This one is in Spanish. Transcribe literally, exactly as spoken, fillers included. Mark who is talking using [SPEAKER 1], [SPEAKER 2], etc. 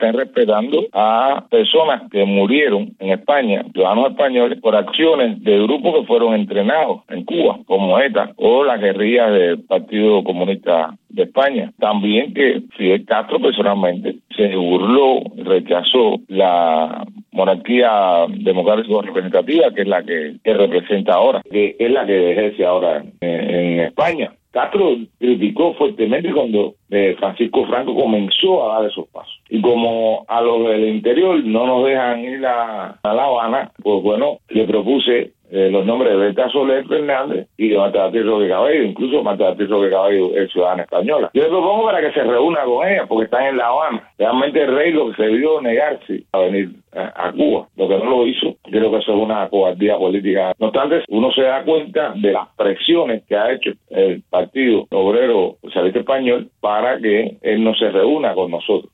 [SPEAKER 1] están respetando a personas que murieron en España, ciudadanos españoles, por acciones de grupos que fueron entrenados en Cuba, como ETA o la guerrilla del Partido Comunista de España. También que Fidel Castro personalmente se burló, rechazó la monarquía democrática representativa, que es la que, que representa ahora, que es la que ejerce ahora en, en España. Castro criticó fuertemente cuando eh, Francisco Franco comenzó a dar esos pasos. Y como a los del interior no nos dejan ir a, a La Habana, pues bueno, le propuse eh, los nombres de Berta Soler Fernández y de Marta Beatriz Roque Cabello. Incluso Marta Beatriz Roque Cabello es ciudadana española. Yo le propongo para que se reúna con ella, porque están en La Habana. Realmente el rey lo que se debió negarse a venir a, a Cuba, lo que no lo hizo. Creo que eso es una cobardía política. No obstante, uno se da cuenta de las presiones que ha hecho el Partido Obrero Socialista Español para que él no se reúna con nosotros.